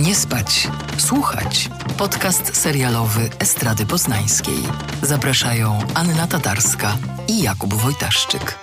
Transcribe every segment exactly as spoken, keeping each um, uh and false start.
Nie spać, słuchać. Podcast serialowy Estrady Poznańskiej. Zapraszają Anna Tatarska i Jakub Wojtaszczyk.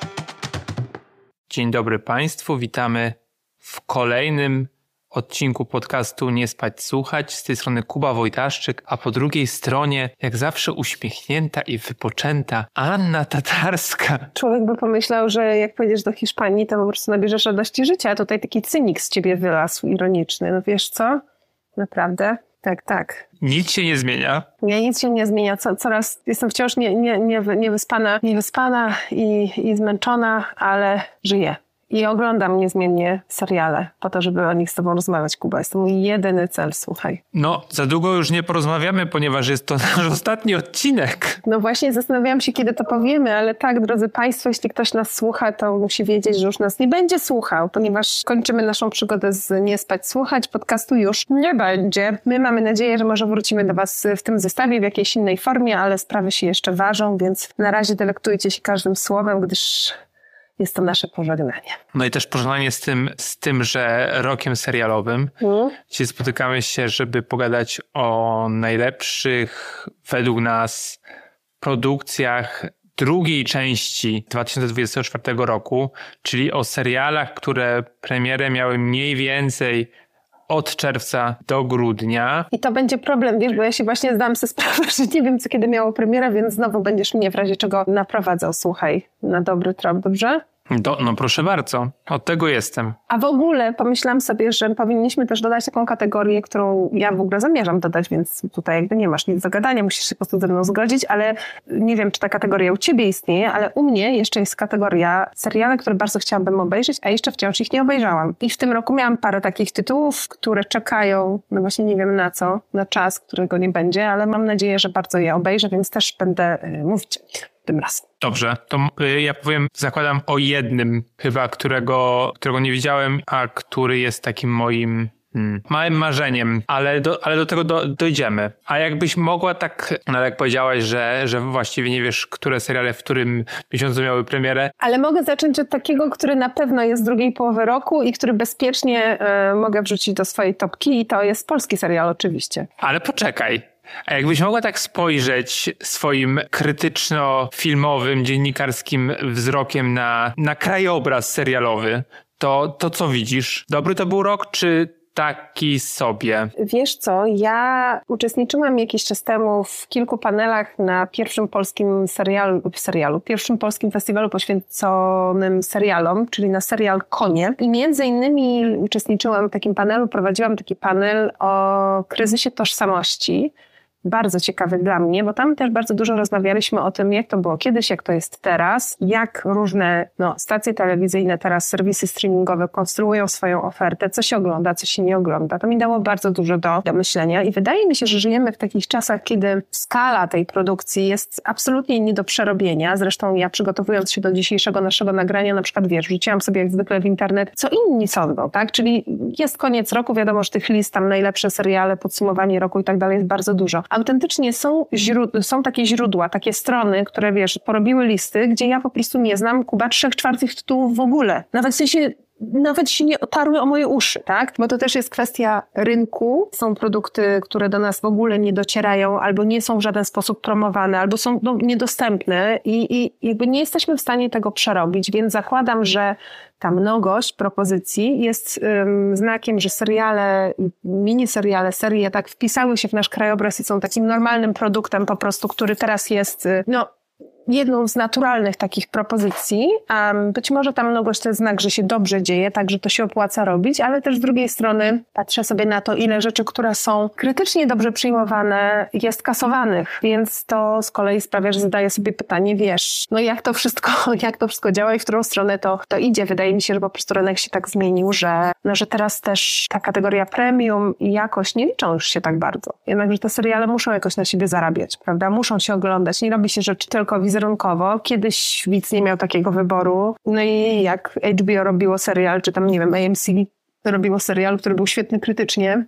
Dzień dobry Państwu, witamy w kolejnym odcinku podcastu Nie spać, słuchać. Z tej strony Kuba Wojtaszczyk, a po drugiej stronie, jak zawsze uśmiechnięta i wypoczęta, Anna Tatarska. Człowiek by pomyślał, że jak pojedziesz do Hiszpanii, to po prostu nabierzesz radości życia, a tutaj taki cynik z ciebie wylasł, ironiczny. No wiesz co? Naprawdę? Tak, tak. Nic się nie zmienia. Nie, nic się nie zmienia. Co, coraz jestem wciąż nie, nie, nie, niewyspana, niewyspana i, i zmęczona, ale żyję. I oglądam niezmiennie seriale po to, żeby o nich z tobą rozmawiać, Kuba. Jest to mój jedyny cel, słuchaj. No, za długo już nie porozmawiamy, ponieważ jest to nasz ostatni odcinek. No właśnie, zastanawiałam się, kiedy to powiemy, ale tak, drodzy Państwo, jeśli ktoś nas słucha, to musi wiedzieć, że już nas nie będzie słuchał, ponieważ kończymy naszą przygodę z Nie spać, słuchać. Podcastu już nie będzie. My mamy nadzieję, że może wrócimy do Was w tym zestawie, w jakiejś innej formie, ale sprawy się jeszcze ważą, więc na razie delektujcie się każdym słowem, gdyż jest to nasze pożegnanie. No i też pożegnanie z tym, z tym, że rokiem serialowym. Mm. Dzisiaj spotykamy się, żeby pogadać o najlepszych według nas produkcjach drugiej części dwa tysiące dwudziestego czwartego roku, czyli o serialach, które premierę miały mniej więcej od czerwca do grudnia. I to będzie problem, wiesz, bo ja się właśnie zdałam sobie sprawę, że nie wiem, co kiedy miało premierę, więc znowu będziesz mnie w razie czego naprowadzał, słuchaj, na dobry trop, dobrze? Do, no proszę bardzo, od tego jestem. A w ogóle pomyślałam sobie, że powinniśmy też dodać taką kategorię, którą ja w ogóle zamierzam dodać, więc tutaj jakby nie masz nic do gadania, musisz się po prostu ze mną zgodzić, ale nie wiem, czy ta kategoria u ciebie istnieje, ale u mnie jeszcze jest kategoria seriale, które bardzo chciałabym obejrzeć, a jeszcze wciąż ich nie obejrzałam. I w tym roku miałam parę takich tytułów, które czekają, no właśnie nie wiem na co, na czas, którego nie będzie, ale mam nadzieję, że bardzo je obejrzę, więc też będę y, mówić tym razem. Dobrze, to ja powiem, zakładam o jednym chyba, którego, którego nie widziałem, a który jest takim moim hmm, małym marzeniem, ale do, ale do tego do, dojdziemy. A jakbyś mogła tak, no jak powiedziałaś, że, że właściwie nie wiesz, które seriale w którym miesiącu miały premierę. Ale mogę zacząć od takiego, który na pewno jest z drugiej połowy roku i który bezpiecznie y, mogę wrzucić do swojej topki i to jest polski serial oczywiście. Ale poczekaj. A jakbyś mogła tak spojrzeć swoim krytyczno-filmowym, dziennikarskim wzrokiem na, na krajobraz serialowy, to, to co widzisz? Dobry to był rok, czy taki sobie? Wiesz co, ja uczestniczyłam jakiś czas temu w kilku panelach na pierwszym polskim serialu, serialu pierwszym polskim festiwalu poświęconym serialom, czyli na serial Konie. I między innymi uczestniczyłam w takim panelu, prowadziłam taki panel o kryzysie tożsamości. Bardzo ciekawy dla mnie, bo tam też bardzo dużo rozmawialiśmy o tym, jak to było kiedyś, jak to jest teraz, jak różne no, stacje telewizyjne, teraz serwisy streamingowe konstruują swoją ofertę, co się ogląda, co się nie ogląda. To mi dało bardzo dużo do, do myślenia i wydaje mi się, że żyjemy w takich czasach, kiedy skala tej produkcji jest absolutnie nie do przerobienia. Zresztą ja, przygotowując się do dzisiejszego naszego nagrania, na przykład wiesz, wrzuciłam sobie jak zwykle w internet, co inni sądzą, tak? Czyli jest koniec roku, wiadomo, że tych list, tam najlepsze seriale, podsumowanie roku i tak dalej jest bardzo dużo. Autentycznie są, źród- są takie źródła, takie strony, które wiesz, porobiły listy, gdzie ja po prostu nie znam, Kuba, trzech czwartych tytułów w ogóle. Nawet w sensie, nawet się nie otarły o moje uszy, tak? Bo to też jest kwestia rynku. Są produkty, które do nas w ogóle nie docierają, albo nie są w żaden sposób promowane, albo są no, niedostępne i, i jakby nie jesteśmy w stanie tego przerobić, więc zakładam, że ta mnogość propozycji jest um, znakiem, że seriale, miniseriale, serie tak wpisały się w nasz krajobraz i są takim normalnym produktem po prostu, który teraz jest, no, jedną z naturalnych takich propozycji. Um, być może ta mnogość to jest znak, że się dobrze dzieje, tak, że to się opłaca robić, ale też z drugiej strony patrzę sobie na to, ile rzeczy, które są krytycznie dobrze przyjmowane, jest kasowanych, więc to z kolei sprawia, że zadaję sobie pytanie, wiesz, no jak to wszystko, jak to wszystko działa i w którą stronę to, to idzie. Wydaje mi się, że po prostu rynek się tak zmienił, że, no, że teraz też ta kategoria premium i jakość nie liczą już się tak bardzo. Jednakże te seriale muszą jakoś na siebie zarabiać, prawda? Muszą się oglądać. Nie robi się rzeczy tylko wizerunkowo. Kiedyś widz nie miał takiego wyboru. No i jak H B O robiło serial, czy tam, nie wiem, A M C robiło serial, który był świetny krytycznie,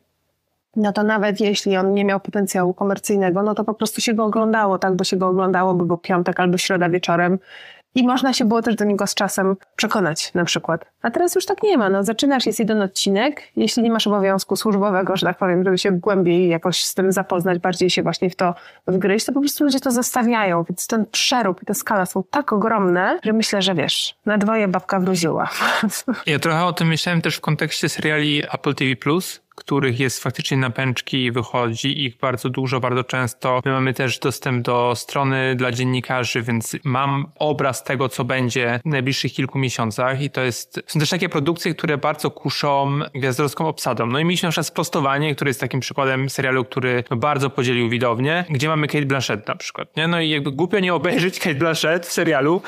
no to nawet jeśli on nie miał potencjału komercyjnego, no to po prostu się go oglądało, tak, bo się go oglądało, by był piątek albo środa wieczorem I można się było też do niego z czasem przekonać na przykład. A teraz już tak nie ma. No, zaczynasz, jest jeden odcinek. Jeśli nie masz obowiązku służbowego, że tak powiem, żeby się głębiej jakoś z tym zapoznać, bardziej się właśnie w to wgryźć, to po prostu ludzie to zostawiają. Więc ten przerób i ta skala są tak ogromne, że myślę, że wiesz, na dwoje babka wróciła. Ja trochę o tym myślałem też w kontekście seriali Apple T V plus, których jest faktycznie na pęczki i wychodzi ich bardzo dużo, bardzo często. My mamy też dostęp do strony dla dziennikarzy, więc mam obraz tego, co będzie w najbliższych kilku miesiącach i to jest, są też takie produkcje, które bardzo kuszą gwiazdorską obsadą. No i mieliśmy na przykład Sprostowanie, które jest takim przykładem serialu, który bardzo podzielił widownię, gdzie mamy Cate Blanchett na przykład, nie? No i jakby głupio nie obejrzeć Cate Blanchett w serialu,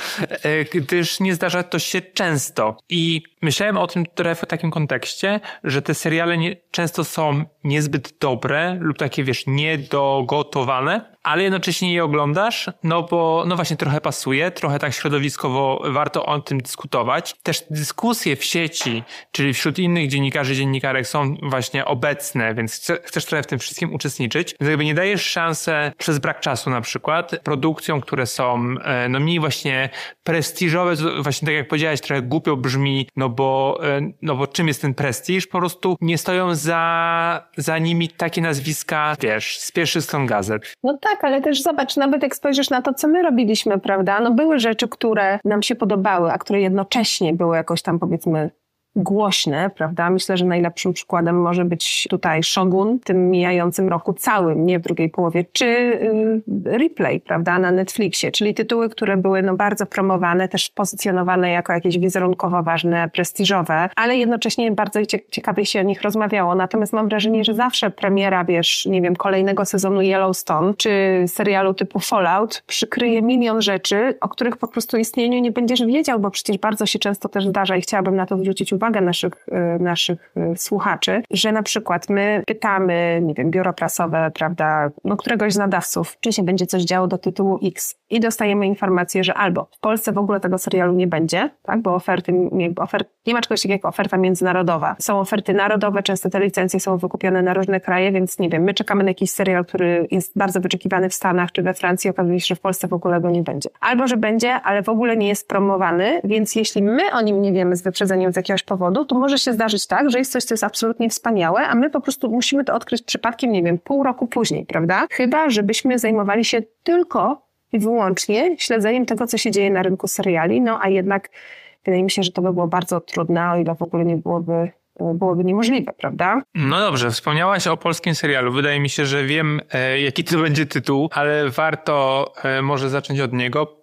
gdyż nie zdarza to się często. I myślałem o tym trochę w takim kontekście, że te seriale nie, często są niezbyt dobre lub takie, wiesz, niedogotowane, ale jednocześnie je oglądasz, no bo, no właśnie trochę pasuje, trochę tak środowiskowo warto o tym dyskutować. Też dyskusje w sieci, czyli wśród innych dziennikarzy, dziennikarek są właśnie obecne, więc chce, chcesz trochę w tym wszystkim uczestniczyć. Więc jakby nie dajesz szansę przez brak czasu na przykład produkcjom, które są no mniej właśnie prestiżowe, właśnie tak jak powiedziałeś, trochę głupio brzmi, no bo, no bo czym jest ten prestiż? Po prostu nie stoją za, za nimi takie nazwiska, wiesz, z pierwszych stron gazet. No tak, ale też zobacz, nawet jak spojrzysz na to, co my robiliśmy, prawda? No były rzeczy, które nam się podobały, a które jednocześnie były jakoś tam, powiedzmy, głośne, prawda? Myślę, że najlepszym przykładem może być tutaj Shogun w tym mijającym roku całym, nie w drugiej połowie, czy y, Replay, prawda, na Netflixie, czyli tytuły, które były no bardzo promowane, też pozycjonowane jako jakieś wizerunkowo ważne, prestiżowe, ale jednocześnie bardzo ciekawie się o nich rozmawiało. Natomiast mam wrażenie, że zawsze premiera, wiesz, nie wiem, kolejnego sezonu Yellowstone, czy serialu typu Fallout przykryje milion rzeczy, o których po prostu istnieniu nie będziesz wiedział, bo przecież bardzo się często też zdarza i chciałabym na to zwrócić uwagę, uwagę naszych, naszych słuchaczy, że na przykład my pytamy, nie wiem, biuro prasowe, prawda, no któregoś z nadawców, czy się będzie coś działo do tytułu X i dostajemy informację, że albo w Polsce w ogóle tego serialu nie będzie, tak, bo oferty, ofert, nie ma czegoś takiego jak oferta międzynarodowa. Są oferty narodowe, często te licencje są wykupione na różne kraje, więc nie wiem, my czekamy na jakiś serial, który jest bardzo wyczekiwany w Stanach czy we Francji, okazuje się, że w Polsce w ogóle go nie będzie. Albo, że będzie, ale w ogóle nie jest promowany, więc jeśli my o nim nie wiemy z wyprzedzeniem z jakiegoś powodu, to może się zdarzyć tak, że jest coś, co jest absolutnie wspaniałe, a my po prostu musimy to odkryć przypadkiem, nie wiem, pół roku później, prawda? Chyba, żebyśmy zajmowali się tylko i wyłącznie śledzeniem tego, co się dzieje na rynku seriali, no a jednak wydaje mi się, że to by było bardzo trudne, o ile w ogóle nie byłoby byłoby niemożliwe, prawda? No dobrze, wspomniałaś o polskim serialu. Wydaje mi się, że wiem, e, jaki to będzie tytuł, ale warto e, może zacząć od niego,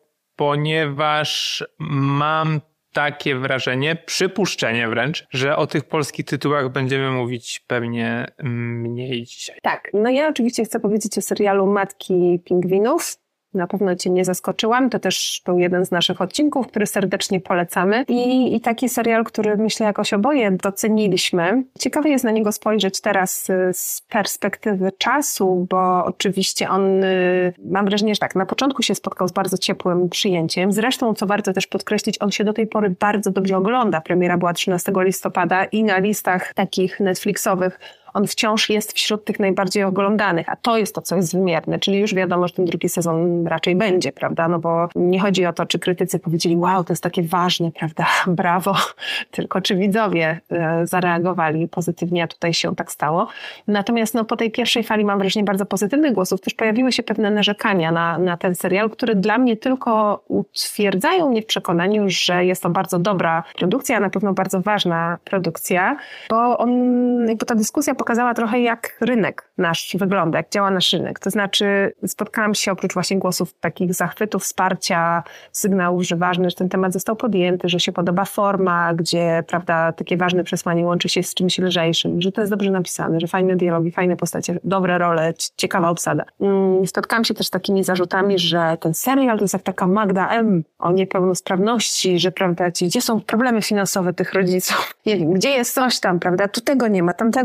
ponieważ mam takie wrażenie, przypuszczenie wręcz, że o tych polskich tytułach będziemy mówić pewnie mniej dzisiaj. Tak, no ja oczywiście chcę powiedzieć o serialu Matki Pingwinów. Na pewno Cię nie zaskoczyłam. To też był jeden z naszych odcinków, który serdecznie polecamy. I, i taki serial, który myślę jakoś oboje doceniliśmy. Ciekawe jest na niego spojrzeć teraz z perspektywy czasu, bo oczywiście on, mam wrażenie, że tak, na początku się spotkał z bardzo ciepłym przyjęciem. Zresztą, co warto też podkreślić, on się do tej pory bardzo dobrze ogląda. Premiera była trzynastego listopada i na listach takich Netflixowych on wciąż jest wśród tych najbardziej oglądanych, a to jest to, co jest wymierne, czyli już wiadomo, że ten drugi sezon raczej będzie, prawda, no bo nie chodzi o to, czy krytycy powiedzieli, wow, to jest takie ważne, prawda, brawo, tylko czy widzowie e, zareagowali pozytywnie, a tutaj się tak stało. Natomiast no po tej pierwszej fali mam wrażenie bardzo pozytywnych głosów, też pojawiły się pewne narzekania na, na ten serial, które dla mnie tylko utwierdzają mnie w przekonaniu, że jest to bardzo dobra produkcja, a na pewno bardzo ważna produkcja, bo on, jakby ta dyskusja pokazała trochę, jak rynek nasz wygląda, jak działa nasz rynek. To znaczy spotkałam się oprócz właśnie głosów takich zachwytów, wsparcia, sygnałów, że ważne, że ten temat został podjęty, że się podoba forma, gdzie, prawda, takie ważne przesłanie łączy się z czymś lżejszym, że to jest dobrze napisane, że fajne dialogi, fajne postacie, dobre role, ciekawa obsada. Spotkałam się też z takimi zarzutami, że ten serial to jest jak taka Magda M. o niepełnosprawności, że, prawda, gdzie są problemy finansowe tych rodziców, nie wiem, gdzie jest coś tam, prawda, tu tego nie ma, tam tego nie ma. I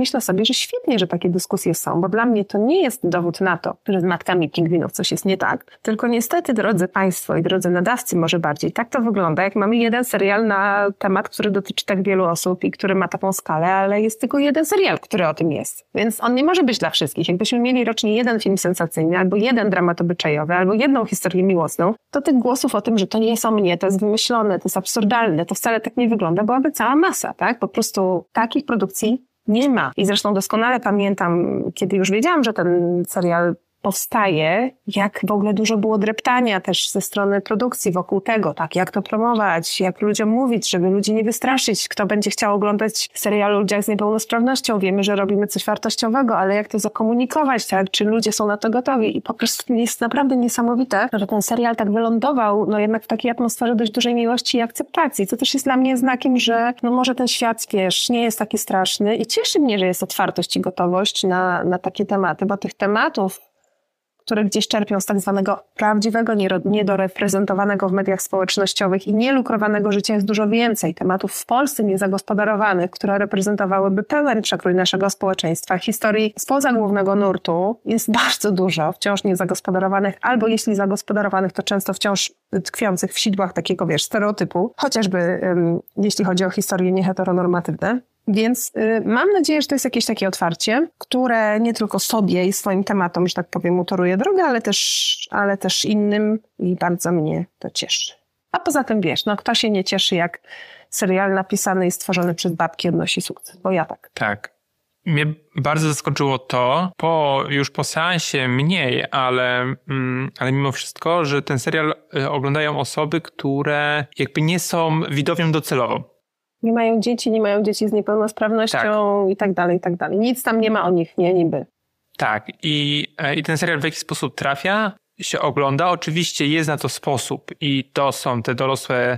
myślę sobie, że świetnie, że takie dyskusje są, bo dla mnie to nie jest dowód na to, że z matkami pingwinów coś jest nie tak, tylko niestety, drodzy Państwo i drodzy nadawcy, może bardziej, tak to wygląda, jak mamy jeden serial na temat, który dotyczy tak wielu osób i który ma taką skalę, ale jest tylko jeden serial, który o tym jest. Więc on nie może być dla wszystkich. Jakbyśmy mieli rocznie jeden film sensacyjny, albo jeden dramat obyczajowy, albo jedną historię miłosną, to tych głosów o tym, że to nie są mnie, to jest wymyślone, to jest absurdalne, to wcale tak nie wygląda, byłaby cała masa, tak? Po prostu takich produkcji nie ma. I zresztą doskonale pamiętam, kiedy już wiedziałam, że ten serial powstaje, jak w ogóle dużo było dreptania też ze strony produkcji wokół tego, tak, jak to promować, jak ludziom mówić, żeby ludzi nie wystraszyć, kto będzie chciał oglądać serial o ludziach z niepełnosprawnością, wiemy, że robimy coś wartościowego, ale jak to zakomunikować, tak, czy ludzie są na to gotowi i po prostu jest naprawdę niesamowite, że ten serial tak wylądował, no jednak w takiej atmosferze dość dużej miłości i akceptacji, co też jest dla mnie znakiem, że no może ten świat, wiesz, nie jest taki straszny i cieszy mnie, że jest otwartość i gotowość na, na takie tematy, bo tych tematów, które gdzieś czerpią z tak zwanego prawdziwego, niedoreprezentowanego w mediach społecznościowych i nielukrowanego życia jest dużo więcej. Tematów w Polsce niezagospodarowanych, które reprezentowałyby pełen przekrój naszego społeczeństwa. Historii spoza głównego nurtu jest bardzo dużo, wciąż niezagospodarowanych, albo jeśli zagospodarowanych, to często wciąż tkwiących w sidłach takiego, wiesz, stereotypu, chociażby um, jeśli chodzi o historie nieheteronormatywne. Więc y, mam nadzieję, że to jest jakieś takie otwarcie, które nie tylko sobie i swoim tematom, że tak powiem, utoruje drogę, ale też, ale też innym i bardzo mnie to cieszy. A poza tym wiesz, no kto się nie cieszy, jak serial napisany i stworzony przez babki odnosi sukces, bo ja tak. Tak. Mnie bardzo zaskoczyło to, po, już po seansie mniej, ale, mm, ale mimo wszystko, że ten serial oglądają osoby, które jakby nie są widownią docelową. Nie mają dzieci, nie mają dzieci z niepełnosprawnością tak. i tak dalej, i tak dalej. Nic tam nie ma o nich, nie, niby. Tak. I, i ten serial w jakiś sposób trafia, się ogląda. Oczywiście jest na to sposób i to są te dorosłe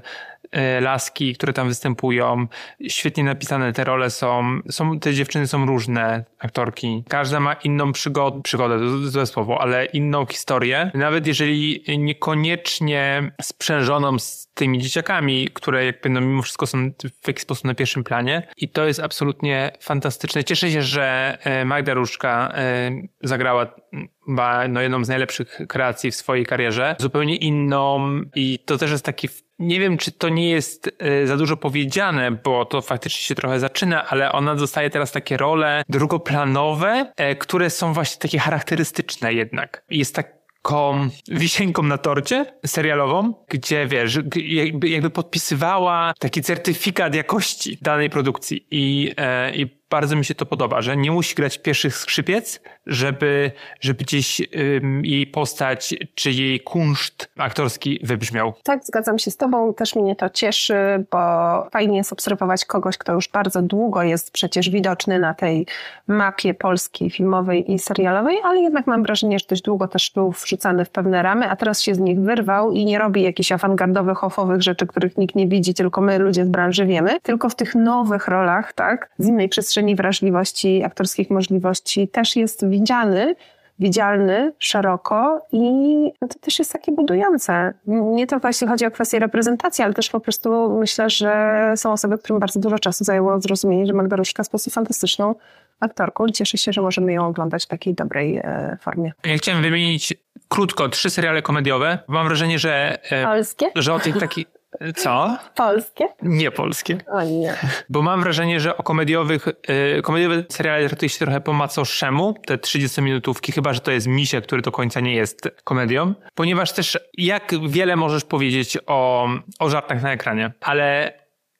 laski, które tam występują. Świetnie napisane te role są. są te dziewczyny są różne, aktorki. Każda ma inną przygodę, przygodę, to złe słowo, ale inną historię. Nawet jeżeli niekoniecznie sprzężoną z tymi dzieciakami, które jakby no mimo wszystko są w jakiś sposób na pierwszym planie. I to jest absolutnie fantastyczne. Cieszę się, że Magda Różka zagrała chyba no jedną z najlepszych kreacji w swojej karierze. Zupełnie inną i to też jest taki, nie wiem czy to nie jest za dużo powiedziane, bo to faktycznie się trochę zaczyna, ale ona dostaje teraz takie role drugoplanowe, które są właśnie takie charakterystyczne jednak. Jest tak taką wisienką na torcie serialową, gdzie wiesz, jakby, jakby podpisywała taki certyfikat jakości danej produkcji i, e, i bardzo mi się to podoba, że nie musi grać pierwszych skrzypiec, żeby, żeby gdzieś ym, jej postać czy jej kunszt aktorski wybrzmiał. Tak, zgadzam się z tobą, też mnie to cieszy, bo fajnie jest obserwować kogoś, kto już bardzo długo jest przecież widoczny na tej mapie polskiej, filmowej i serialowej, ale jednak mam wrażenie, że dość długo też był wrzucany w pewne ramy, a teraz się z nich wyrwał i nie robi jakichś awangardowych, hofowych rzeczy, których nikt nie widzi, tylko my, ludzie z branży, wiemy, tylko w tych nowych rolach, tak, z innej przestrzeni wrażliwości, aktorskich możliwości też jest widziany, widzialny szeroko i to też jest takie budujące. Nie tylko jeśli chodzi o kwestię reprezentacji, ale też po prostu myślę, że są osoby, którym bardzo dużo czasu zajęło zrozumienie, że Magda Różka jest po prostu fantastyczną aktorką i cieszę się, że możemy ją oglądać w takiej dobrej e, formie. Ja chciałem wymienić krótko trzy seriale komediowe. Mam wrażenie, że... E, Polskie? Że o tych takich... Co? Polskie? Nie polskie. O nie. Bo mam wrażenie, że o komediowych, yy, komediowe seriale traktuje się trochę po macoszemu, te trzydziestominutówki, chyba że to jest Misie, który do końca nie jest komedią. Ponieważ też jak wiele możesz powiedzieć o, o żartach na ekranie. Ale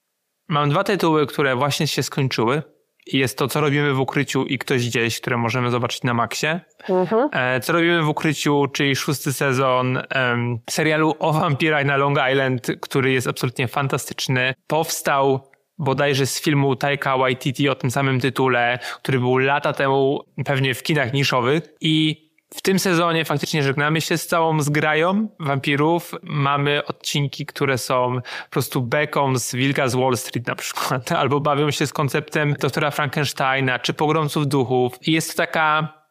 mam dwa tytuły, które właśnie się skończyły. Jest to Co robimy w ukryciu i Ktoś gdzieś, które możemy zobaczyć na Maxie. Mhm. Co robimy w ukryciu, czyli szósty sezon um, serialu o wampirach na Long Island, który jest absolutnie fantastyczny. Powstał bodajże z filmu Taika Waititi o tym samym tytule, który był lata temu pewnie w kinach niszowych i w tym sezonie faktycznie żegnamy się z całą zgrają wampirów. Mamy odcinki, które są po prostu beką z Wilka z Wall Street na przykład, albo bawią się z konceptem doktora Frankensteina, czy Pogromców duchów. I jest to taka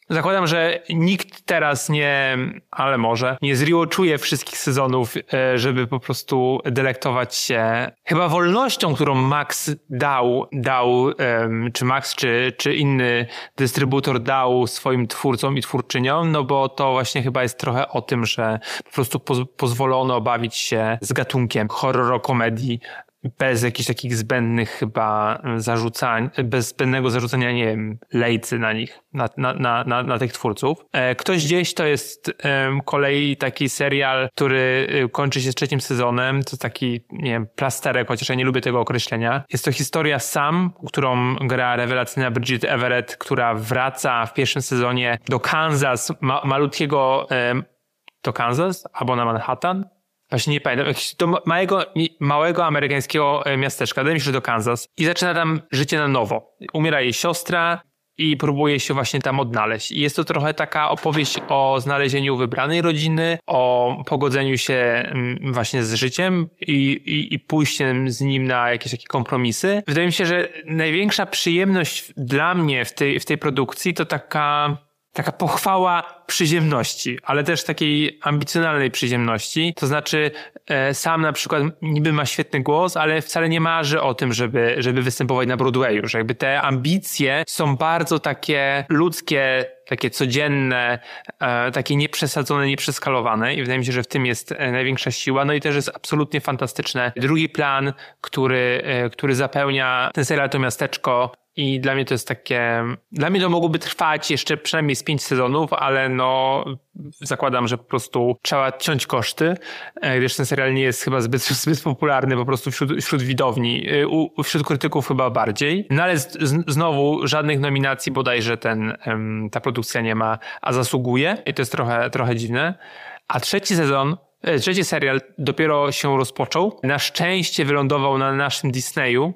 Zakładam, że nikt teraz nie, ale może, nie zrewatchuje wszystkich sezonów, żeby po prostu delektować się chyba wolnością, którą Max dał, dał czy Max, czy, czy inny dystrybutor dał swoim twórcom i twórczyniom, no bo to właśnie chyba jest trochę o tym, że po prostu poz- pozwolono bawić się z gatunkiem horror-komedii bez jakichś takich zbędnych chyba zarzucań, bez zbędnego zarzucania, nie wiem, lejcy na nich, na, na, na, na, na tych twórców. Ktoś gdzieś to jest um, kolei taki serial, który kończy się z trzecim sezonem, to taki, nie wiem, plasterek, chociaż ja nie lubię tego określenia. Jest to historia Sam, którą gra rewelacyjna Bridget Everett, która wraca w pierwszym sezonie do Kansas, ma, malutkiego, um, do Kansas albo na Manhattan. Właśnie nie pamiętam, do małego, małego amerykańskiego miasteczka, wydaje mi się, że do Kansas, i zaczyna tam życie na nowo. Umiera jej siostra i próbuje się właśnie tam odnaleźć. I jest to trochę taka opowieść o znalezieniu wybranej rodziny, o pogodzeniu się właśnie z życiem i, i, i pójściem z nim na jakieś takie kompromisy. Wydaje mi się, że największa przyjemność dla mnie w tej, w tej produkcji to taka... Taka pochwała przyziemności, ale też takiej ambicjonalnej przyziemności. To znaczy e, Sam na przykład niby ma świetny głos, ale wcale nie marzy o tym, żeby, żeby występować na Broadwayu. Że jakby te ambicje są bardzo takie ludzkie, takie codzienne, e, takie nieprzesadzone, nieprzeskalowane i wydaje mi się, że w tym jest e, największa siła. No i też jest absolutnie fantastyczne. Drugi plan, który, e, który zapełnia ten serial, to miasteczko. I dla mnie to jest takie... Dla mnie to mogłoby trwać jeszcze przynajmniej z pięć sezonów, ale no zakładam, że po prostu trzeba ciąć koszty, gdyż ten serial nie jest chyba zbyt, zbyt popularny po prostu wśród, wśród widowni, u, wśród krytyków chyba bardziej. No ale z, z, znowu żadnych nominacji bodajże ten, ta produkcja nie ma, a zasługuje i to jest trochę, trochę dziwne. A trzeci sezon, trzeci serial dopiero się rozpoczął. Na szczęście wylądował na naszym Disneyu,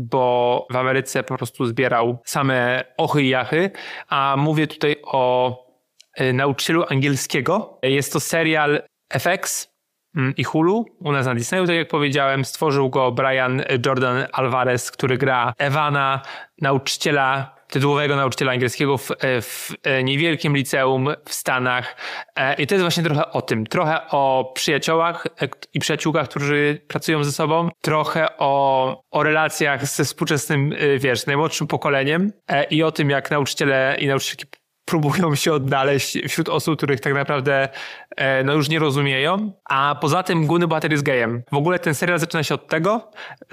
bo w Ameryce po prostu zbierał same ochy i jachy, a mówię tutaj o nauczycielu angielskiego. Jest to serial F X i Hulu, u nas na Disneyu, tak jak powiedziałem. Stworzył go Brian Jordan Alvarez, który gra Evana, nauczyciela tytułowego nauczyciela angielskiego w, w niewielkim liceum w Stanach. I to jest właśnie trochę o tym. Trochę o przyjaciołach i przyjaciółkach, którzy pracują ze sobą. Trochę o, o relacjach ze współczesnym, wiesz, najmłodszym pokoleniem i o tym, jak nauczyciele i nauczycielki próbują się odnaleźć wśród osób, których tak naprawdę no już nie rozumieją. A poza tym główny bohater jest gejem. W ogóle ten serial zaczyna się od tego,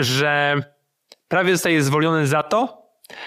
że prawie zostaje zwolniony za to,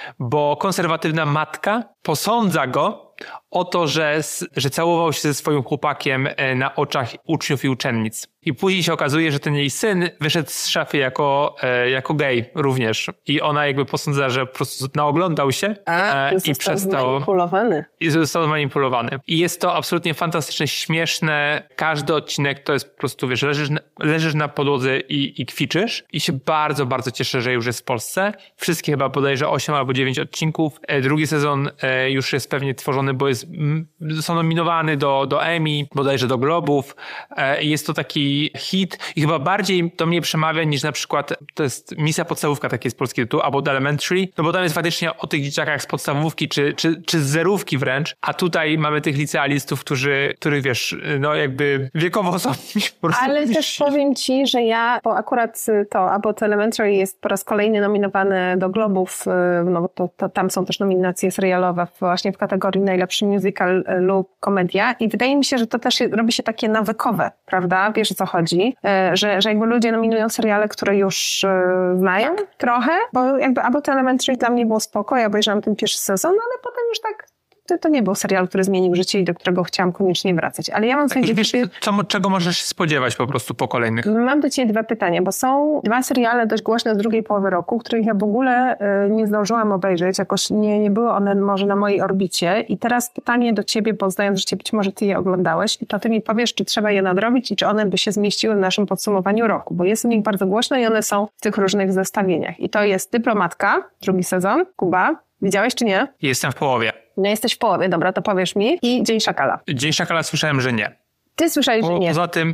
bo konserwatywna matka posądza go o to, że, że całował się ze swoim chłopakiem na oczach uczniów i uczennic. I później się okazuje, że ten jej syn wyszedł z szafy jako, jako gej również. I ona jakby posądza, że po prostu naoglądał się A, i został przestał... zmanipulowany. I został zmanipulowany. I jest to absolutnie fantastyczne, śmieszne. Każdy odcinek to jest po prostu, wiesz, leżysz na, leżysz na podłodze i, i kwiczysz. I się bardzo, bardzo cieszę, że już jest w Polsce. Wszystkie chyba bodajże osiem albo dziewięć odcinków. Drugi sezon już jest pewnie tworzony, bo jest, są nominowany do, do Emmy, bodajże do Globów. Jest to taki hit i chyba bardziej to mnie przemawia niż na przykład, to jest Misja Podstawówka, taki jest polski tytuł, albo The Elementary, no bo tam jest faktycznie o tych dzieciakach z podstawówki, czy, czy, czy z zerówki wręcz, a tutaj mamy tych licealistów, którzy, których wiesz, no jakby wiekowo są po prostu... Ale też powiem ci, że ja, bo akurat to, albo The Elementary jest po raz kolejny nominowany do Globów, no to, to tam są też nominacje serialowe właśnie w kategorii najlepszy musical lub komedia i wydaje mi się, że to też robi się takie nawykowe, prawda? Wiesz, o co chodzi? Że, że jakby ludzie nominują seriale, które już znają trochę, bo jakby albo The Elementary dla mnie było spoko, ja obejrzałam ten pierwszy sezon, ale potem już tak to, to nie był serial, który zmienił życie i do którego chciałam koniecznie wracać. Ale ja mam tak, wiesz, ciebie... co, czego możesz się spodziewać po prostu po kolejnych? Mam do ciebie dwa pytania, bo są dwa seriale dość głośne z drugiej połowy roku, których ja w ogóle y, nie zdążyłam obejrzeć, jakoś nie, nie były one może na mojej orbicie. I teraz pytanie do ciebie, bo znając życie, być może ty je oglądałeś i to ty mi powiesz, czy trzeba je nadrobić i czy one by się zmieściły w naszym podsumowaniu roku, bo jest o nich bardzo głośno i one są w tych różnych zestawieniach. I to jest Dyplomatka, drugi sezon, Kuba. Widziałeś czy nie? Jestem w połowie. No jesteś w połowie, dobra, to powiesz mi. I Dzień Szakala. Dzień Szakala słyszałem, że nie. Ty słyszałeś, po, że nie. Poza tym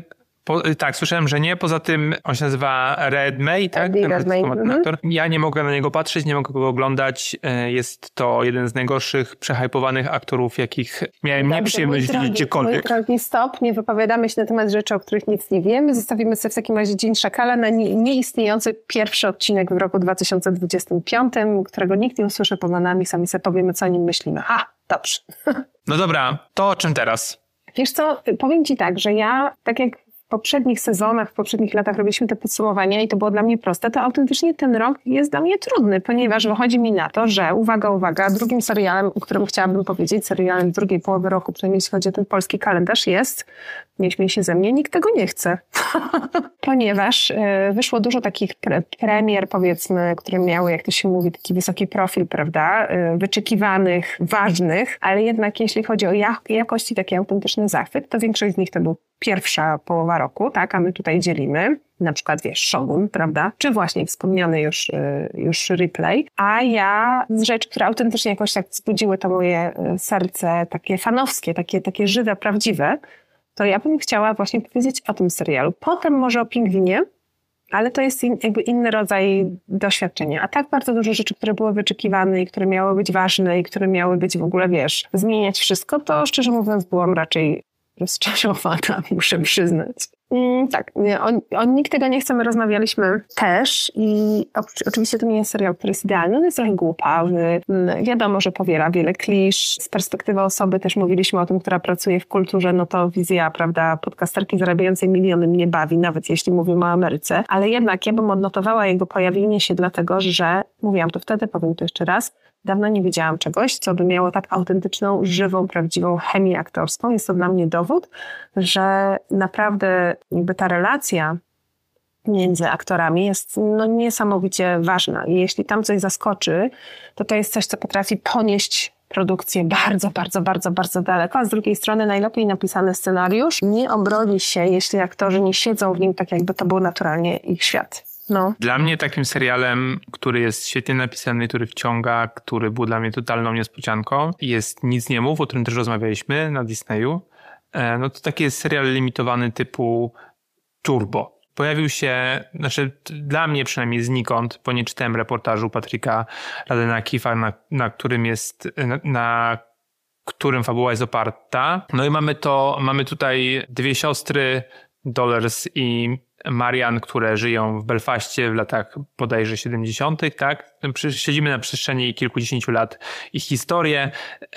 Po, tak, słyszałem, że nie. Poza tym on się nazywa Redmayne, tak? Eddie Redmayne. Mhm. Ja nie mogę na niego patrzeć, nie mogę go oglądać. Jest to jeden z najgorszych, przehypowanych aktorów, jakich miałem nieprzyjemność widzieć gdziekolwiek. Mój drogi, stop. Nie wypowiadamy się na temat rzeczy, o których nic nie wiemy. Zostawimy sobie w takim razie Dzień Szakala na nie, nieistniejący pierwszy odcinek w roku dwa tysiące dwudziestym piątym, którego nikt nie usłyszy poza nami. Sami sobie powiemy, co o nim myślimy. A, dobrze. No dobra, to o czym teraz? Wiesz co, powiem ci tak, że ja, tak jak w poprzednich sezonach, w poprzednich latach robiliśmy te podsumowania i to było dla mnie proste, to autentycznie ten rok jest dla mnie trudny, ponieważ wychodzi mi na to, że uwaga, uwaga, drugim serialem, o którym chciałabym powiedzieć, serialem z drugiej połowy roku, przynajmniej jeśli chodzi o ten polski kalendarz, jest, nie śmiej się ze mnie, nikt tego nie chce. Ponieważ y, wyszło dużo takich pre- premier, powiedzmy, które miały, jak to się mówi, taki wysoki profil, prawda, y, wyczekiwanych, ważnych, ale jednak jeśli chodzi o jak- jakość i taki autentyczny zachwyt, to większość z nich to był pierwsza połowa roku, tak, a my tutaj dzielimy, na przykład, wiesz, Shogun, prawda, czy właśnie wspomniany już, już replay, a ja z rzeczy, które autentycznie jakoś tak wzbudziły to moje serce takie fanowskie, takie, takie żywe, prawdziwe, to ja bym chciała właśnie powiedzieć o tym serialu. Potem może o Pingwinie, ale to jest in, jakby inny rodzaj doświadczenia. A tak bardzo dużo rzeczy, które były wyczekiwane i które miały być ważne i które miały być w ogóle, wiesz, zmieniać wszystko, to szczerze mówiąc byłam raczej rozczarowana, muszę przyznać. Mm, tak, nie, o, o Nikt tego nie chce, my rozmawialiśmy też i o, oczywiście to nie jest serial, który jest idealny, on jest trochę głupawy, wiadomo, że powiela wiele klisz. Z perspektywy osoby też mówiliśmy o tym, która pracuje w kulturze, no to wizja, prawda, podcasterki zarabiającej miliony mnie bawi, nawet jeśli mówimy o Ameryce, ale jednak ja bym odnotowała jego pojawienie się dlatego, że, mówiłam to wtedy, powiem to jeszcze raz, dawno nie widziałam czegoś, co by miało tak autentyczną, żywą, prawdziwą chemię aktorską. Jest to dla mnie dowód, że naprawdę jakby ta relacja między aktorami jest no, niesamowicie ważna. I jeśli tam coś zaskoczy, to to jest coś, co potrafi ponieść produkcję bardzo, bardzo, bardzo, bardzo daleko, a z drugiej strony najlepiej napisany scenariusz nie obroni się, jeśli aktorzy nie siedzą w nim tak, jakby to był naturalnie ich świat. No. Dla mnie takim serialem, który jest świetnie napisany, który wciąga, który był dla mnie totalną niespodzianką, jest Nic nie mów, o którym też rozmawialiśmy na Disneyu. No to taki jest serial limitowany typu Turbo. Pojawił się, znaczy dla mnie przynajmniej znikąd, bo nie czytałem reportażu Patryka Radena-Keefa, na, na którym jest, na, na którym fabuła jest oparta. No i mamy to, mamy tutaj dwie siostry, Dollars i Marian, które żyją w Belfaście w latach bodajże siedemdziesiątych, tak? Śledzimy na przestrzeni kilkudziesięciu lat ich historię.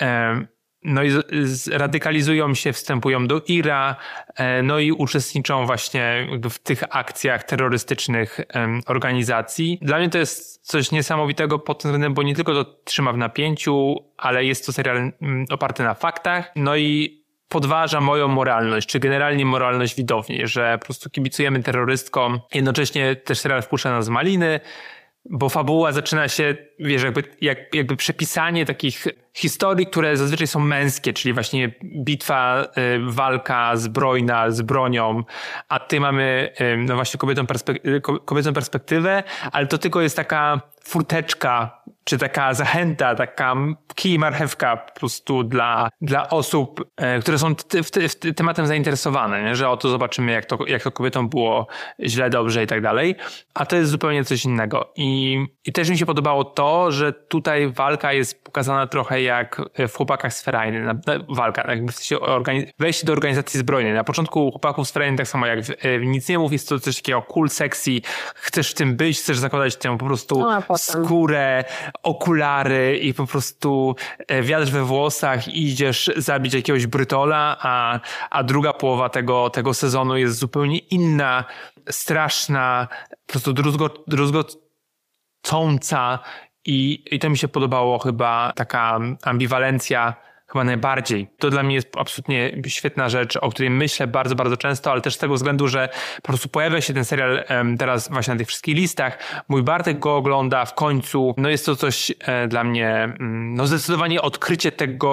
No i radykalizują się, wstępują do Ira, no i uczestniczą właśnie w tych akcjach terrorystycznych organizacji. Dla mnie to jest coś niesamowitego pod tym względem, bo nie tylko to trzyma w napięciu, ale jest to serial oparty na faktach, no i podważa moją moralność, czy generalnie moralność widowni, że po prostu kibicujemy terrorystkom, jednocześnie też serial wpuszcza nas z maliny, bo fabuła zaczyna się, wiesz, jakby, jak, jakby przepisanie takich historii, które zazwyczaj są męskie, czyli właśnie bitwa, y, walka zbrojna z bronią, a tutaj mamy y, no właśnie kobietą, perspek- kobiecą perspektywę, ale to tylko jest taka furteczka, czy taka zachęta, taka kij marchewka po prostu dla, dla osób, e, które są t- w t- w t- tematem zainteresowane, nie? Że oto zobaczymy, jak to, jak to kobietom było źle, dobrze i tak dalej. A to jest zupełnie coś innego. I, i też mi się podobało to, że tutaj walka jest pokazana trochę jak w Chłopakach z Ferajny. Na, na, walka, jakby w sensie organiz- wejście do organizacji zbrojnej. Na początku Chłopaków z Ferajny, tak samo jak w, w Nic nie mów, jest to coś takiego cool, sexy, chcesz w tym być, chcesz zakładać tę po prostu no, skórę, okulary i po prostu wiatr we włosach i idziesz zabić jakiegoś brytola, a, a druga połowa tego, tego sezonu jest zupełnie inna, straszna, po prostu druzgo, druzgocąca i, i to mi się podobało chyba, taka ambiwalencja chyba najbardziej. To dla mnie jest absolutnie świetna rzecz, o której myślę bardzo, bardzo często, ale też z tego względu, że po prostu pojawia się ten serial um, teraz właśnie na tych wszystkich listach. Mój Bartek go ogląda w końcu. No jest to coś e, dla mnie, mm, no zdecydowanie odkrycie tego roku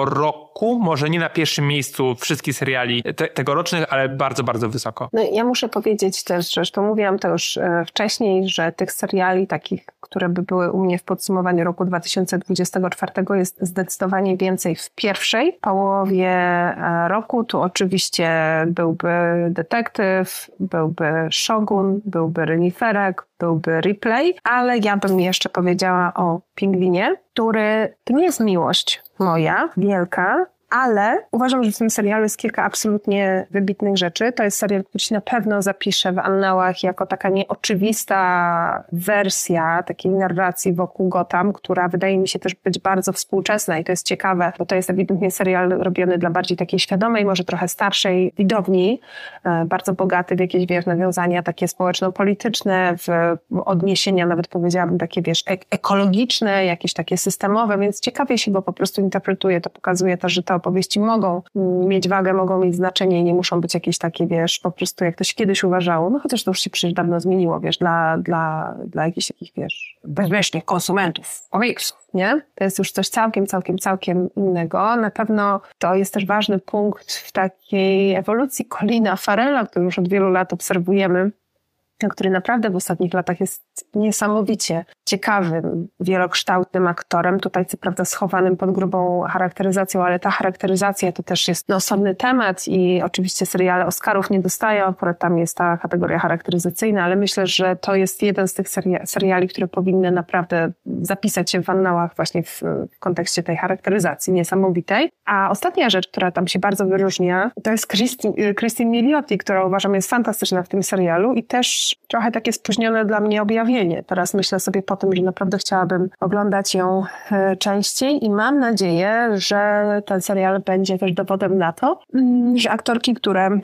roku, może nie na pierwszym miejscu wszystkich seriali te, tegorocznych, ale bardzo, bardzo wysoko. No, ja muszę powiedzieć też, że zresztą mówiłam to już e, wcześniej, że tych seriali takich, które by były u mnie w podsumowaniu roku dwa tysiące dwudziestego czwartego jest zdecydowanie więcej w pierwszej połowie e, roku. Tu oczywiście byłby Detektyw, byłby Shogun, byłby Reniferek, byłby Replay, ale ja bym jeszcze powiedziała o Pingwinie, który to nie jest miłość moja, wielka, ale uważam, że w tym serialu jest kilka absolutnie wybitnych rzeczy. To jest serial, który się na pewno zapisze w annałach jako taka nieoczywista wersja takiej narracji wokół Gotham, która wydaje mi się też być bardzo współczesna i to jest ciekawe, bo to jest ewidentnie serial robiony dla bardziej takiej świadomej, może trochę starszej widowni, bardzo bogaty w jakieś, wiesz, nawiązania takie społeczno-polityczne, w odniesienia nawet powiedziałabym takie, wiesz, ek- ekologiczne, jakieś takie systemowe, więc ciekawie się go po prostu interpretuje. To pokazuje też, że te opowieści mogą mieć wagę, mogą mieć znaczenie i nie muszą być jakieś takie, wiesz, po prostu jak to się kiedyś uważało, no chociaż to już się przecież dawno zmieniło, wiesz, dla, dla, dla jakichś takich, wiesz, bezmyślnych konsumentów komiksów, nie? To jest już coś całkiem, całkiem, całkiem innego. Na pewno to jest też ważny punkt w takiej ewolucji Colina Farrella, który już od wielu lat obserwujemy, który naprawdę w ostatnich latach jest niesamowicie ciekawym, wielokształtnym aktorem. Tutaj co prawda schowanym pod grubą charakteryzacją, ale ta charakteryzacja to też jest osobny temat i oczywiście seriale Oscarów nie dostają, akurat tam jest ta kategoria charakteryzacyjna, ale myślę, że to jest jeden z tych seria- seriali, które powinny naprawdę zapisać się w annałach właśnie w, w kontekście tej charakteryzacji niesamowitej. A ostatnia rzecz, która tam się bardzo wyróżnia, to jest Christine, Christine Milioti, która uważam jest fantastyczna w tym serialu i też trochę takie spóźnione dla mnie objawienie. Teraz myślę sobie po tym, że naprawdę chciałabym oglądać ją częściej i mam nadzieję, że ten serial będzie też dowodem na to, że aktorki, które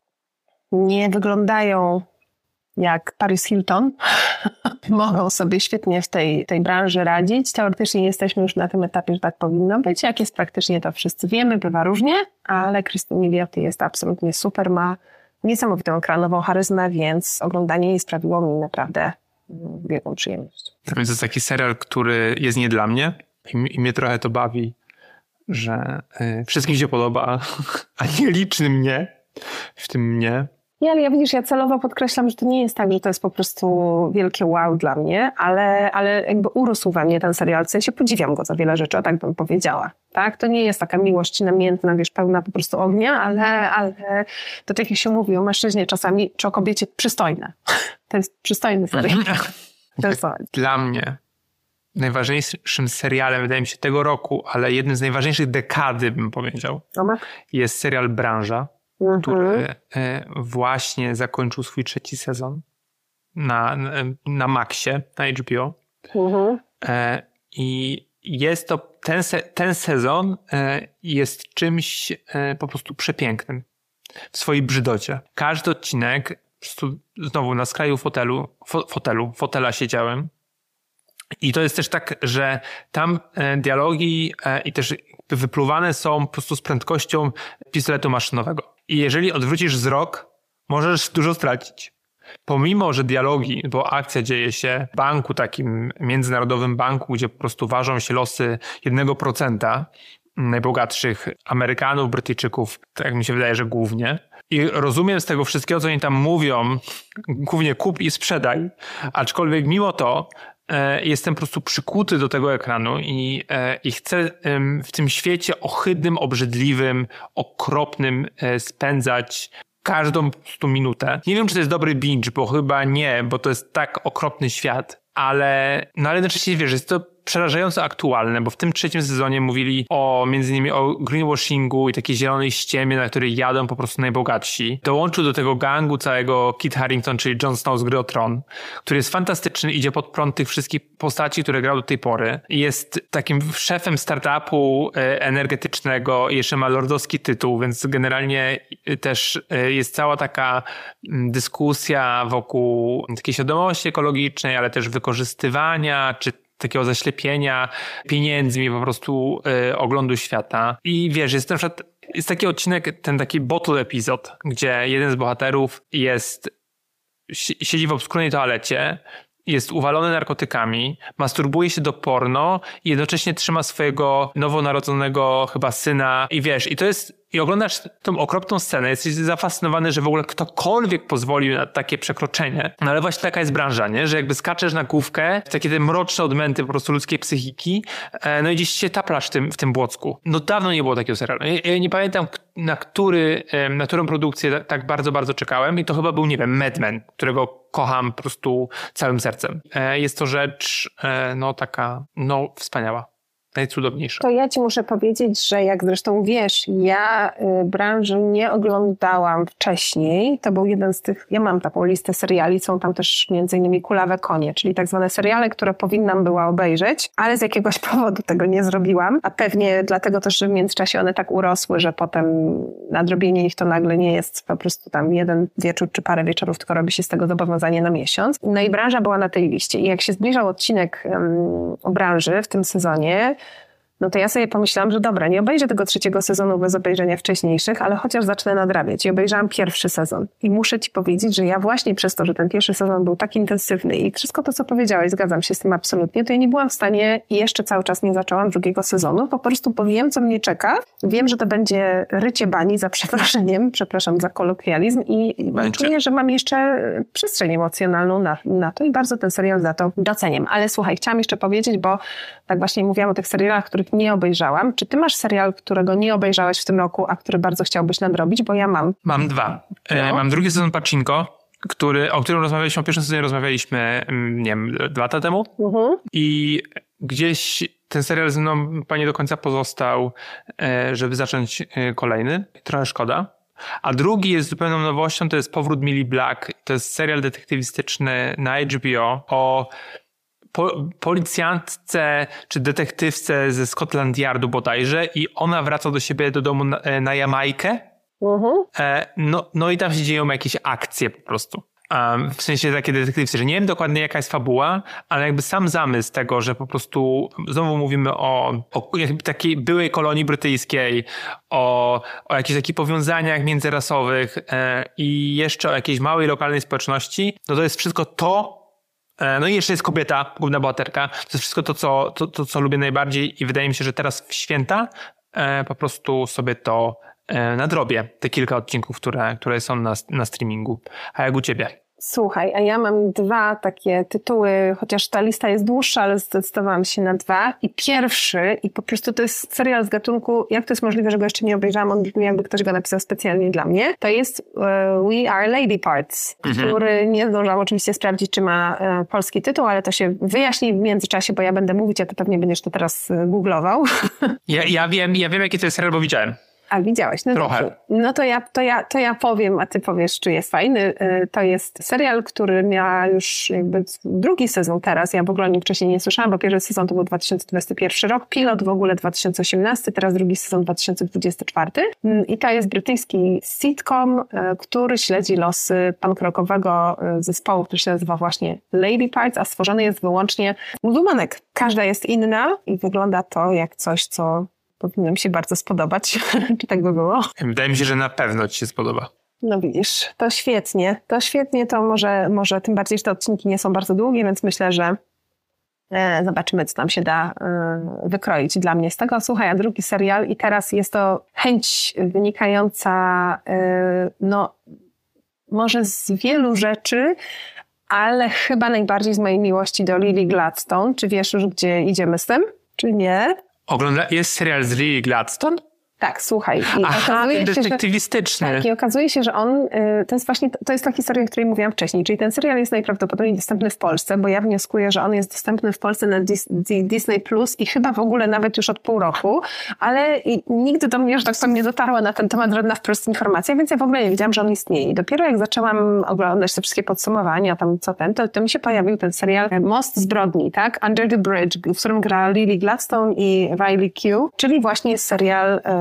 nie wyglądają jak Paris Hilton, mogą sobie świetnie w tej, tej branży radzić. Teoretycznie jesteśmy już na tym etapie, że tak powinno być. Jak jest praktycznie, to wszyscy wiemy, bywa różnie, ale Christine Milioti jest absolutnie super, ma niesamowitą ekranową charyzmę, więc oglądanie jej sprawiło mi naprawdę wielką przyjemność. To jest taki serial, który jest nie dla mnie i, i mnie trochę to bawi, że y, wszystkim się podoba, a nie licznym nie, w tym mnie. Nie, ale ja widzisz, ja celowo podkreślam, że to nie jest tak, że to jest po prostu wielkie wow dla mnie, ale, ale jakby urósł we mnie ten serial, w sensie podziwiam go za wiele rzeczy, o tak bym powiedziała. Tak? To nie jest taka miłość namiętna, wiesz, pełna po prostu ognia, ale, ale to tak jak się mówi o mężczyźnie czasami, czy o kobiecie przystojne. To jest przystojny serial. To jest Dla mnie najważniejszym serialem, wydaje mi się, tego roku, ale jednym z najważniejszych dekady, bym powiedział, Dobra. jest serial Branża, mhm. który właśnie zakończył swój trzeci sezon na, na Maxie, na H B O. Mhm. I jest to, ten, se, ten sezon jest czymś po prostu przepięknym w swojej brzydocie. Każdy odcinek, po prostu znowu na skraju fotelu, fo, fotelu, fotela siedziałem. I to jest też tak, że tam dialogi i też wypluwane są po prostu z prędkością pistoletu maszynowego. I jeżeli odwrócisz wzrok, możesz dużo stracić. Pomimo, że dialogi, bo akcja dzieje się w banku, takim międzynarodowym banku, gdzie po prostu ważą się losy jednego procenta najbogatszych Amerykanów, Brytyjczyków, tak mi się wydaje, że głównie. I rozumiem z tego wszystkiego, co oni tam mówią, głównie kup i sprzedaj, aczkolwiek mimo to e, jestem po prostu przykuty do tego ekranu i, e, i chcę e, w tym świecie ohydnym, obrzydliwym, okropnym e, spędzać każdą po prostu minutę. Nie wiem, czy to jest dobry binge, bo chyba nie, bo to jest tak okropny świat, ale, no ale jednocześnie wiesz, jest to przerażająco aktualne, bo w tym trzecim sezonie mówili o, między innymi o greenwashingu i takiej zielonej ściemie, na której jadą po prostu najbogatsi. Dołączył do tego gangu całego Kit Harington, czyli Jon Snow z Gry o Tron, który jest fantastyczny, idzie pod prąd tych wszystkich postaci, które grał do tej pory. Jest takim szefem startupu energetycznego i jeszcze ma lordowski tytuł, więc generalnie też jest cała taka dyskusja wokół takiej świadomości ekologicznej, ale też wykorzystywania, czy takiego zaślepienia pieniędzmi po prostu y, oglądu świata. I wiesz, jest na przykład, jest taki odcinek, ten taki bottle epizod, gdzie jeden z bohaterów jest, siedzi w obskurnej toalecie jest uwalony narkotykami, masturbuje się do porno i jednocześnie trzyma swojego nowonarodzonego chyba syna i wiesz, i to jest, i oglądasz tą okropną scenę, jesteś zafascynowany, że w ogóle ktokolwiek pozwolił na takie przekroczenie. No ale właśnie taka jest branża, nie? Że jakby skaczesz na główkę w takie te mroczne odmęty po prostu ludzkiej psychiki, no i gdzieś się taplasz w tym, w tym błocku. No dawno nie było takiego serialu. Ja, ja nie pamiętam, na który, na którą produkcję tak bardzo, bardzo czekałem i to chyba był, nie wiem, Mad Men, którego kocham po prostu całym sercem. Jest to rzecz, no taka, no wspaniała. Najcudowniejsza. To ja ci muszę powiedzieć, że jak zresztą wiesz, ja y, branży nie oglądałam wcześniej. To był jeden z tych, ja mam taką listę seriali, są tam też między innymi Kulawe konie, czyli tak zwane seriale, które powinnam była obejrzeć, ale z jakiegoś powodu tego nie zrobiłam, a pewnie dlatego też, że w międzyczasie one tak urosły, że potem nadrobienie ich to nagle nie jest po prostu tam jeden wieczór czy parę wieczorów, tylko robi się z tego zobowiązanie na miesiąc. No i branża była na tej liście i jak się zbliżał odcinek um, o branży w tym sezonie, no to ja sobie pomyślałam, że dobra, nie obejrzę tego trzeciego sezonu bez obejrzenia wcześniejszych, ale chociaż zacznę nadrabiać. I obejrzałam pierwszy sezon. I muszę ci powiedzieć, że ja właśnie przez to, że ten pierwszy sezon był tak intensywny i wszystko to, co powiedziałeś, zgadzam się z tym absolutnie, to ja nie byłam w stanie i jeszcze cały czas nie zaczęłam drugiego sezonu. Po prostu powiem, co mnie czeka. Wiem, że to będzie rycie bani, za przeproszeniem, przepraszam za kolokwializm i czuję, że mam jeszcze przestrzeń emocjonalną na, na to i bardzo ten serial za to doceniam. Ale słuchaj, chciałam jeszcze powiedzieć, bo tak właśnie mówiłam o tych serialach, których nie obejrzałam. Czy ty masz serial, którego nie obejrzałeś w tym roku, a który bardzo chciałbyś nadrobić? Bo ja mam. Mam dwa. No. E, mam drugi sezon Pachinko, który, o którym rozmawialiśmy, o pierwszym sezonie rozmawialiśmy, nie wiem, dwa lata temu. Uh-huh. I gdzieś ten serial ze mną nie do końca pozostał, żeby zacząć kolejny. Trochę szkoda. A drugi jest zupełną nowością, to jest Powrót Millie Black. To jest serial detektywistyczny na H B O o Po, policjantce czy detektywce ze Scotland Yardu bodajże i ona wraca do siebie do domu na, na Jamajkę. Uh-huh. E, no, no i tam się dzieją jakieś akcje po prostu. Um, w sensie takie detektywskie, że nie wiem dokładnie jaka jest fabuła, ale jakby sam zamysł tego, że po prostu znowu mówimy o, o takiej byłej kolonii brytyjskiej, o, o jakichś takich powiązaniach międzyrasowych e, i jeszcze o jakiejś małej lokalnej społeczności, no to jest wszystko to. No i jeszcze jest kobieta, główna bohaterka. To jest wszystko to, co, to, to, co lubię najbardziej i wydaje mi się, że teraz w święta e, po prostu sobie to e, nadrobię. Te kilka odcinków, które, które są na, na streamingu. A jak u ciebie? Słuchaj, a ja mam dwa takie tytuły, chociaż ta lista jest dłuższa, ale zdecydowałam się na dwa. I pierwszy, i po prostu to jest serial z gatunku, jak to jest możliwe, że go jeszcze nie obejrzałam, on brzmi jakby ktoś go napisał specjalnie dla mnie. To jest uh, We Are Lady Parts, mhm. który nie zdążyłam oczywiście sprawdzić, czy ma uh, polski tytuł, ale to się wyjaśni w międzyczasie, bo ja będę mówić, a ty pewnie będziesz to teraz uh, googlował. Ja, ja wiem, ja wiem, jaki to jest serial, bo widziałem. A widziałeś, no trochę. Dobrze. No to ja, to, ja, to ja powiem, a ty powiesz, czy jest fajny. To jest serial, który miał już jakby drugi sezon teraz. Ja w ogóle o nim wcześniej nie słyszałam, bo pierwszy sezon to był dwa tysiące dwudziesty pierwszy rok, pilot w ogóle dwa tysiące osiemnasty, teraz drugi sezon dwa tysiące dwudziesty czwarty. I to jest brytyjski sitcom, który śledzi losy punk-rockowego zespołu, który się nazywa właśnie Lady Parts, a stworzony jest wyłącznie muzułmanek. Każda jest inna i wygląda to jak coś, co powinno mi się bardzo spodobać. Czy tak by było? Wydaje mi się, że na pewno ci się spodoba. No widzisz, to świetnie. To świetnie, to może, może tym bardziej, że te odcinki nie są bardzo długie, więc myślę, że e, zobaczymy, co tam się da e, wykroić dla mnie z tego. Słuchaj, a drugi serial i teraz jest to chęć wynikająca e, no może z wielu rzeczy, ale chyba najbardziej z mojej miłości do Lily Gladstone. Czy wiesz już, gdzie idziemy z tym? Czy nie? Ogląda, jest serial z Lily Gladstone? Tak, słuchaj. I Aha, ten detektywistyczny. Się, że, tak, i okazuje się, że on, y, to jest właśnie, to jest ta historia, o której mówiłam wcześniej, czyli ten serial jest najprawdopodobniej dostępny w Polsce, bo ja wnioskuję, że on jest dostępny w Polsce na Dis, Disney Plus i chyba w ogóle nawet już od pół roku, ale i, nigdy do mnie, że tak powiem, nie dotarła na ten temat żadna wprost informacja, więc ja w ogóle nie wiedziałam, że on istnieje. I dopiero jak zaczęłam oglądać te wszystkie podsumowania, tam co ten, to, to mi się pojawił ten serial Most Zbrodni, tak? Under the Bridge, w którym gra Lily Gladstone i Riley Keough, czyli właśnie jest serial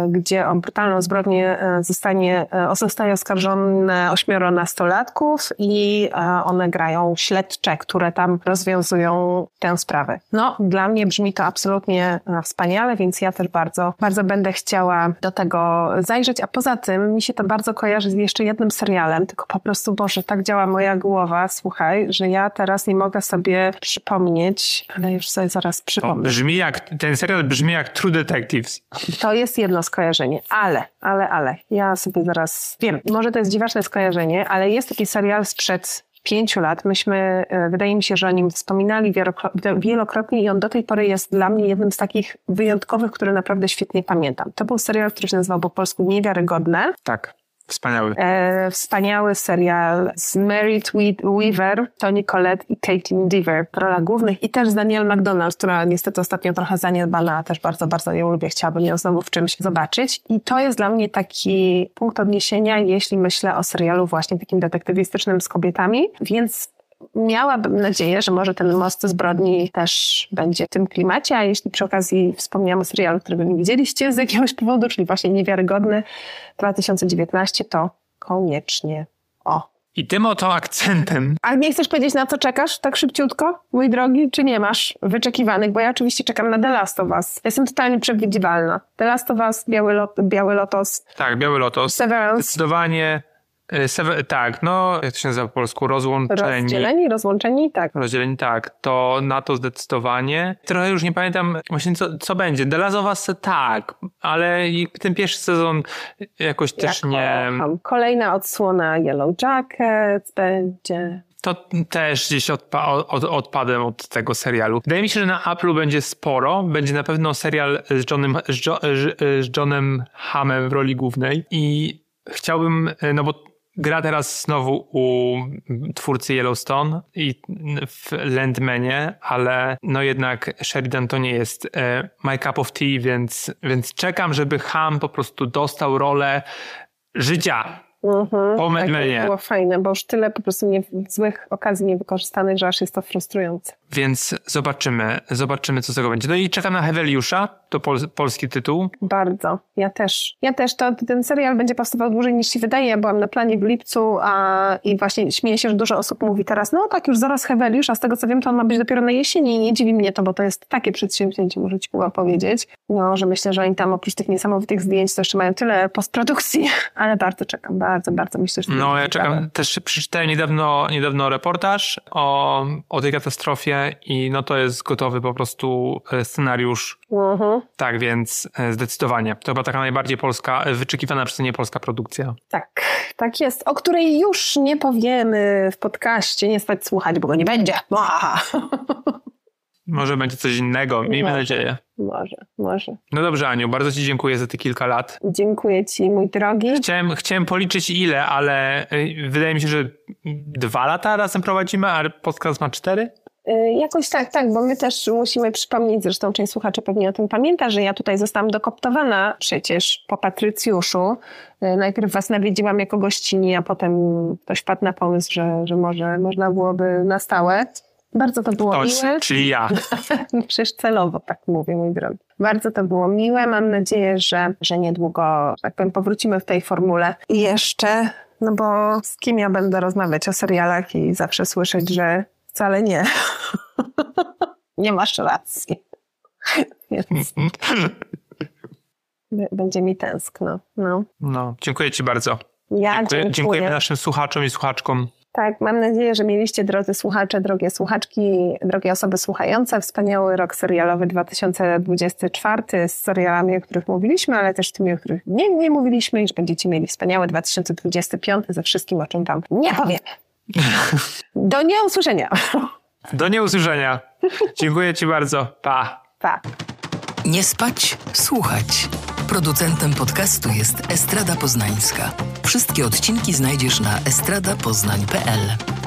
gdzie o brutalną zbrodnię zostanie, zostaje oskarżone ośmioro nastolatków i one grają śledcze, które tam rozwiązują tę sprawę. No, dla mnie brzmi to absolutnie wspaniale, więc ja też bardzo, bardzo będę chciała do tego zajrzeć, a poza tym mi się to bardzo kojarzy z jeszcze jednym serialem, tylko po prostu, Boże, tak działa moja głowa, słuchaj, że ja teraz nie mogę sobie przypomnieć, ale już sobie zaraz przypomnę. To brzmi jak, ten serial brzmi jak True Detectives. To jest jedno skojarzenie, ale, ale, ale, ja sobie zaraz wiem, może to jest dziwaczne skojarzenie, ale jest taki serial sprzed pięciu lat. Myśmy, wydaje mi się, że o nim wspominali wielokrotnie i on do tej pory jest dla mnie jednym z takich wyjątkowych, które naprawdę świetnie pamiętam. To był serial, który się nazywał po polsku Niewiarygodne. Tak. Wspaniały. E, wspaniały serial z Merit Weaver, Toni Collette i Caitlin Dever w rolach głównych i też z Danielle McDonald, która niestety ostatnio trochę zaniedbana, a też bardzo, bardzo ją lubię, chciałabym ją znowu w czymś zobaczyć. I to jest dla mnie taki punkt odniesienia, jeśli myślę o serialu właśnie takim detektywistycznym z kobietami, więc miałabym nadzieję, że może ten Most zbrodni też będzie w tym klimacie, a jeśli przy okazji wspomniałam o serialu, którego nie widzieliście z jakiegoś powodu, czyli właśnie Niewiarygodny dwa tysiące dziewiętnaście, to koniecznie o. I tym oto akcentem. A nie chcesz powiedzieć, na co czekasz tak szybciutko, mój drogi, czy nie masz wyczekiwanych? Bo ja oczywiście czekam na The Last of Us. Jestem totalnie przewidywalna. The Last of Us, Biały, Lot- Biały Lotos. Tak, Biały Lotos. Severance. Zdecydowanie. Sever, tak, no, jak to się nazywa po polsku? Rozłączeni. Rozdzieleni, rozłączeni, tak. Rozdzieleni, tak. To na to zdecydowanie. Trochę już nie pamiętam właśnie co, co będzie. The Last of Us tak, ale ten pierwszy sezon jakoś też ja nie... Kocham. Kolejna odsłona Yellow Jacket będzie... To też gdzieś odpa- od, odpadłem od tego serialu. Wydaje mi się, że na Apple'u będzie sporo. Będzie na pewno serial z Johnem, z jo, z Johnem Hammem w roli głównej i chciałbym, no bo gra teraz znowu u twórcy Yellowstone i w Landmanie, ale no jednak Sheridan to nie jest e, my cup of tea, więc, więc czekam, żeby Ham po prostu dostał rolę życia. Mhm, po Landmanie. Tak, było fajne, bo już tyle po prostu nie, złych okazji niewykorzystanych, że aż jest to frustrujące. Więc zobaczymy, zobaczymy co z tego będzie. No i czekam na Heweliusza, to pol, polski tytuł. Bardzo, ja też. Ja też, to ten serial będzie powstawał dłużej niż się wydaje. Ja byłam na planie w lipcu a, i właśnie śmieję się, że dużo osób mówi teraz, no tak już zaraz Heweliusz, a z tego co wiem, to on ma być dopiero na jesieni i nie dziwi mnie to, bo to jest takie przedsięwzięcie, muszę ci chyba powiedzieć. No, że myślę, że oni tam oprócz tych niesamowitych zdjęć to jeszcze mają tyle postprodukcji, ale bardzo czekam, bardzo, bardzo myślę, że... No, ja czekam, ciekawe. Też przeczytałem niedawno, niedawno reportaż o, o tej katastrofie i no to jest gotowy po prostu scenariusz. Uh-huh. Tak, więc zdecydowanie. To chyba taka najbardziej polska, wyczekiwana przeze mnie polska produkcja. Tak, tak jest, o której już nie powiemy w podcaście, nie stać słuchać, bo go nie będzie. Może będzie coś innego, miejmy może, nadzieję. Może, może. No dobrze, Aniu, bardzo ci dziękuję za te kilka lat. Dziękuję ci, mój drogi. Chciałem, chciałem policzyć ile, ale wydaje mi się, że dwa lata razem prowadzimy, a podcast ma cztery? Jakoś tak, tak, bo my też musimy przypomnieć, zresztą część słuchaczy pewnie o tym pamięta, że ja tutaj zostałam dokoptowana przecież po Patrycjuszu. Najpierw was nawiedziłam jako gościni, a potem ktoś wpadł na pomysł, że, że może można byłoby na stałe. Bardzo to było Ktoś, miłe. Czyli ja. Przecież celowo tak mówię, mój drogi. Bardzo to było miłe. Mam nadzieję, że, że niedługo, tak powiem, powrócimy w tej formule. I jeszcze, no bo z kim ja będę rozmawiać o serialach i zawsze słyszeć, że wcale nie. Nie masz racji. Więc będzie mi tęskno. No. no, dziękuję ci bardzo. Ja dziękuję. dziękuję. Dziękujemy naszym słuchaczom i słuchaczkom. Tak, mam nadzieję, że mieliście, drodzy słuchacze, drogie słuchaczki, drogie osoby słuchające, wspaniały rok serialowy dwa tysiące dwudziesty czwarty z serialami, o których mówiliśmy, ale też tymi, o których nie, nie mówiliśmy i że będziecie mieli wspaniały dwa tysiące dwudziesty piąty ze wszystkim, o czym tam nie powiemy. Do nieusłyszenia. Do nieusłyszenia. Dziękuję ci bardzo. Pa. Pa. Nie spać, słuchać. Producentem podcastu jest Estrada Poznańska. Wszystkie odcinki znajdziesz na estrada poznań kropka p l.